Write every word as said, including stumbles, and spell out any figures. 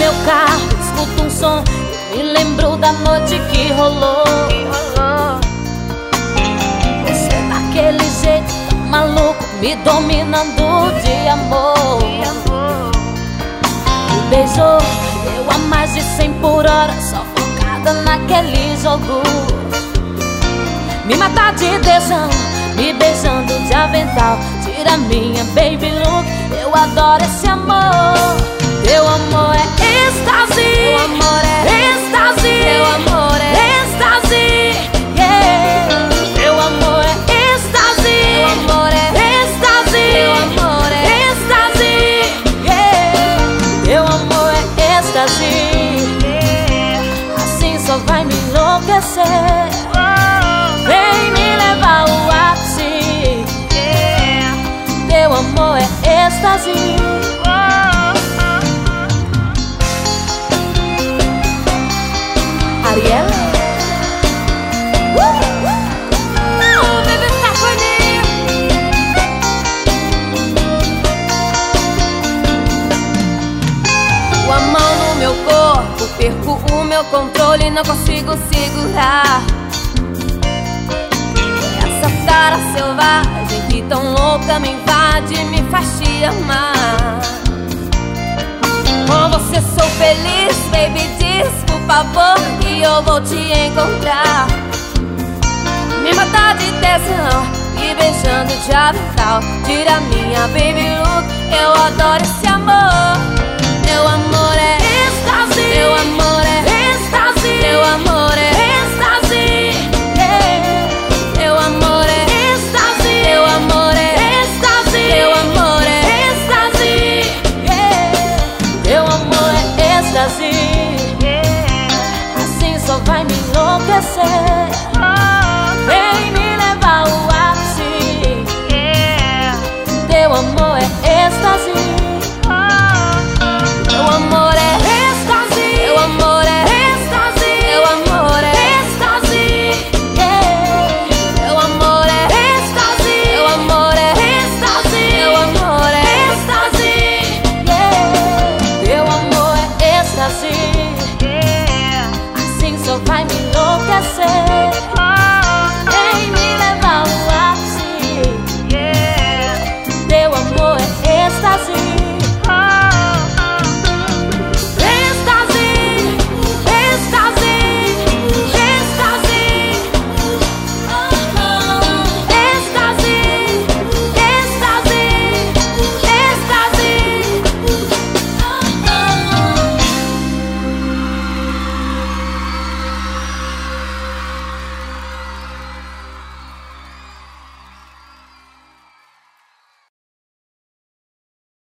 meu carro, escuto um som e me lembro da noite que rolou. Você daquele jeito tão maluco, me dominando de amor. Me beijou, eu a mais de cem por hora, só focada naquele jogo. Me mata de tesão, me beijando de avental. Tira minha baby look, eu adoro esse amor. Teu amor é êxtase, teu amor é êxtase, teu amor é êxtase, yeah. Teu amor é êxtase, teu amor é êxtase, teu amor é êxtase, yeah. Teu amor é êxtase, assim só vai me enlouquecer. Vem me levar ao ápice, teu amor é êxtase. Ariel, não, bebê, tá com a mão no meu corpo, perco o meu controle, não consigo segurar. Essa cara selvagem que tão louca me invade, me faz te amar. Com você sou feliz, baby, diz por favor que eu vou te encontrar. Me matar de tesão, me beijando de avental. Tira minha baby look, eu adoro esse amor.